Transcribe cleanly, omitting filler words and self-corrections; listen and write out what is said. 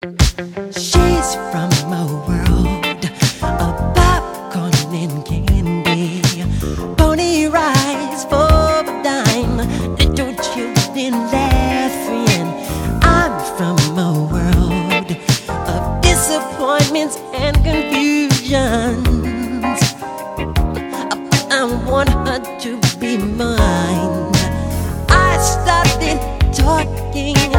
She's from a world of popcorn and candy, pony rides for a dime, little children laughing. I'm from a world of disappointments and confusions, but I want her to be mine. I started talking